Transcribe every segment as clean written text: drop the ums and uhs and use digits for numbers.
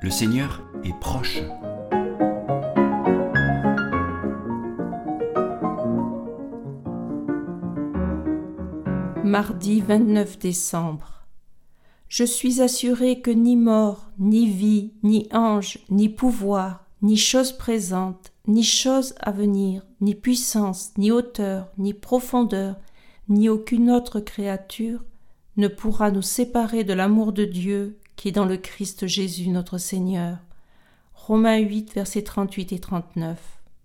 Le Seigneur est proche. Mardi 29 décembre. Je suis assuré que ni mort, ni vie, ni ange, ni pouvoir, ni chose présente, ni chose à venir, ni puissance, ni hauteur, ni profondeur, ni aucune autre créature ne pourra nous séparer de l'amour de Dieu qui est dans le Christ Jésus notre Seigneur. Romains 8, versets 38 et 39.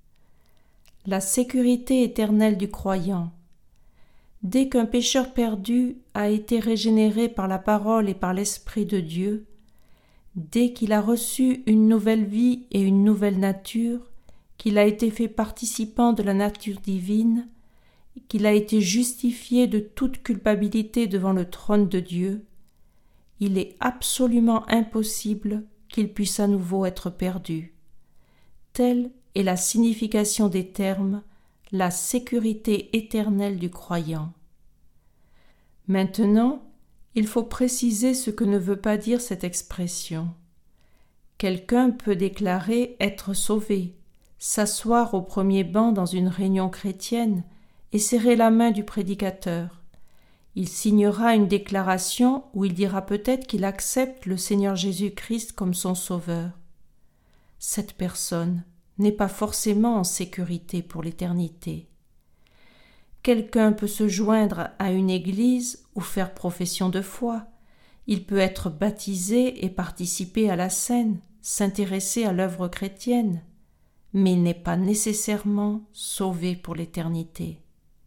La sécurité éternelle du croyant. Dès qu'un pécheur perdu a été régénéré par la parole et par l'Esprit de Dieu, dès qu'il a reçu une nouvelle vie et une nouvelle nature, qu'il a été fait participant de la nature divine, qu'il a été justifié de toute culpabilité devant le trône de Dieu, il est absolument impossible qu'il puisse à nouveau être perdu. Telle est la signification des termes « la sécurité éternelle du croyant ». Maintenant, il faut préciser ce que ne veut pas dire cette expression. Quelqu'un peut déclarer être sauvé, s'asseoir au premier banc dans une réunion chrétienne et serrer la main du prédicateur. Il signera une déclaration où il dira peut-être qu'il accepte le Seigneur Jésus-Christ comme son sauveur. Cette personne n'est pas forcément en sécurité pour l'éternité. Quelqu'un peut se joindre à une église ou faire profession de foi. Il peut être baptisé et participer à la scène, s'intéresser à l'œuvre chrétienne, mais il n'est pas nécessairement sauvé pour l'éternité.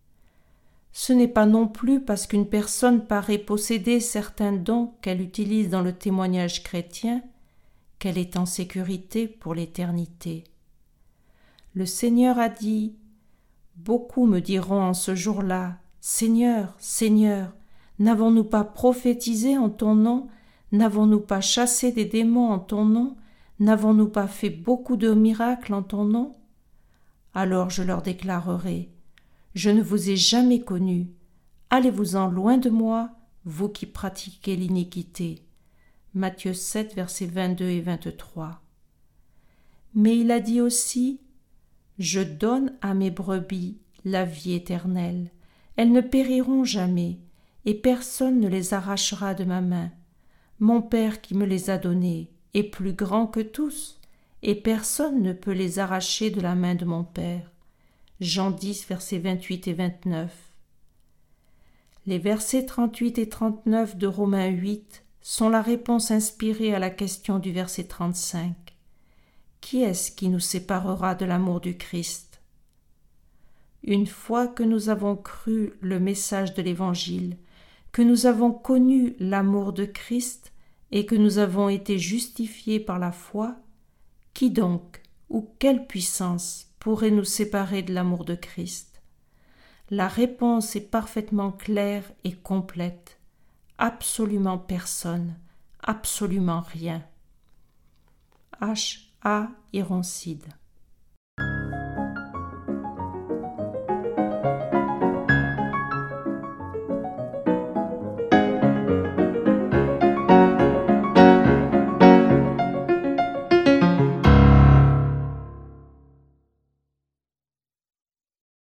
Ce n'est pas non plus parce qu'une personne paraît posséder certains dons qu'elle utilise dans le témoignage chrétien qu'elle est en sécurité pour l'éternité. Le Seigneur a dit « Beaucoup me diront en ce jour-là, Seigneur, Seigneur, n'avons-nous pas prophétisé en ton nom? N'avons-nous pas chassé des démons en ton nom? N'avons-nous pas fait beaucoup de miracles en ton nom? » Alors je leur déclarerai « Je ne vous ai jamais connus. Allez-vous-en loin de moi, vous qui pratiquez l'iniquité. » Matthieu 7, versets 22 et 23. Mais il a dit aussi « Je donne à mes brebis la vie éternelle. Elles ne périront jamais, et personne ne les arrachera de ma main. Mon Père qui me les a données est plus grand que tous, et personne ne peut les arracher de la main de mon Père. » Jean 10, versets 28 et 29. Les versets 38 et 39 de Romains 8 sont la réponse inspirée à la question du verset 35. Qui est-ce qui nous séparera de l'amour du Christ? Une fois que nous avons cru le message de l'Évangile, que nous avons connu l'amour de Christ et que nous avons été justifiés par la foi, qui donc ou quelle puissance pourrait nous séparer de l'amour de Christ? La réponse est parfaitement claire et complète. Absolument personne, absolument rien. H. A. Ironcide.